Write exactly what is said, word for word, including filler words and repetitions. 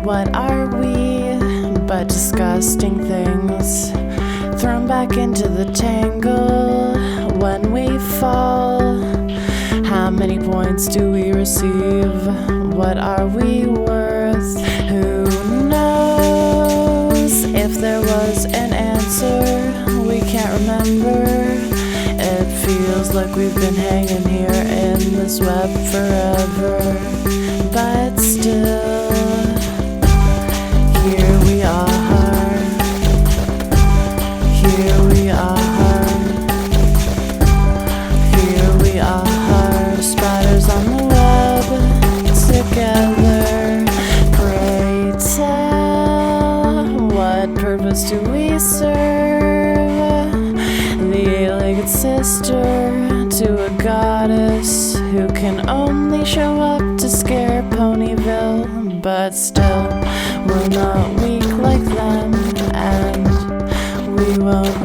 What are we but disgusting things thrown back into the tangle when we fall? How many points do we receive? What are we worth? Who knows? If there was an answer, we can't remember. It feels like we've been hanging here in this web forever, but still, here we are, here we are, here we are, spiders on the web, together. Pray tell, what purpose do we serve? The eight-legged sister to a goddess who can only show up to scare Ponyville, but still, we're not weak like them, and we won't